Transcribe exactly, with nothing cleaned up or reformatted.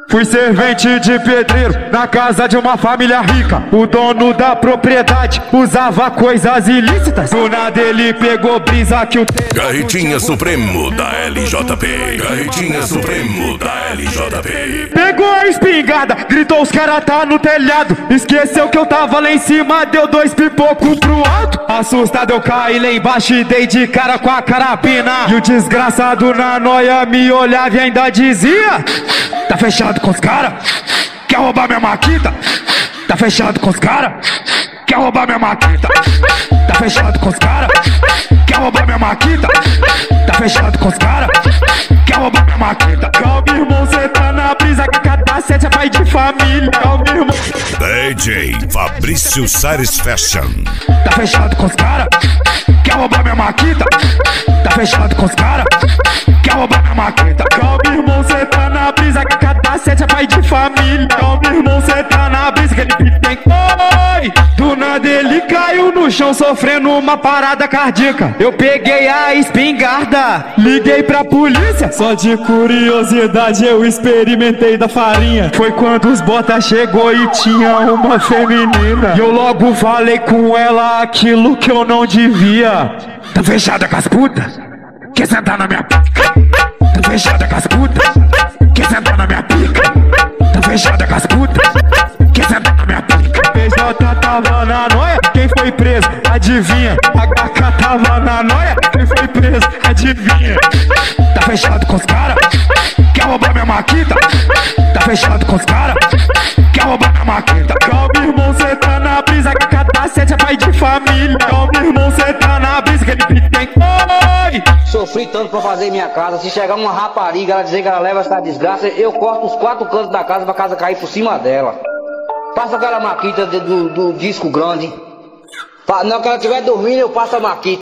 Fui servente de pedreiro na casa de uma família rica. O dono da propriedade usava coisas ilícitas. Do nada ele pegou brisa que o Garritinha Supremo da L J P. Garritinha Supremo da L J P. Pegou a espingarda, gritou os cara tá no telhado. Esqueceu que eu tava lá em cima, deu dois pipocos pro alto. Assustado eu caí lá embaixo e dei de cara com a carabina. E o desgraçado na noia me olhava e ainda dizia: tá fechado com os cara? Quer roubar minha maquita? Tá fechado com os cara? Quer roubar minha maquita? Tá fechado com os cara? Quer roubar minha maquita? Tá fechado com os cara? Quer roubar minha maquita? Calma, irmão, cê tá na brisa que cada sete é pai de família. Calma, irmão. D J Fabrício Sares Fashion. Tá fechado com os cara? Quer roubar minha maquita? Tá fechado com os cara? Quer roubar minha maquita? Calma, irmão, cê tá na brisa que cada sete é pai de família. Calma, irmão, cê tá na brisa que ele tem. Oi! Do nada ele caiu no chão sofrendo uma parada cardíaca. Eu peguei a espingarda, liguei pra polícia. Só de curiosidade eu experimentei da farinha. Foi quando os botas chegou e tinha uma feminina. E eu logo falei com ela aquilo que eu não devia. Tá fechada com as putas? Quer sentar na minha pica? Tá fechada com as putas? Quer sentar na minha pica? Tá fechada com as putas? Quer sentar na minha pica? P J tava na noia, quem foi preso? Adivinha? H K tava na noia, quem foi preso? Adivinha? Tá fechado com os cara? Quer roubar minha maquita? Tá fechado com os cara? Quer roubar minha maquita? Calma, irmão, cê tá na brisa que cada sete é pai de família. Calma, irmão, cê tá na brisa que ele tem. Oi! Sofri tanto pra fazer minha casa. Se chegar uma rapariga, ela dizer que ela leva essa desgraça, eu corto os quatro cantos da casa pra casa cair por cima dela. Passa aquela maquita do, do, do disco grande. Na hora que ela estiver dormindo, eu passo a maquita.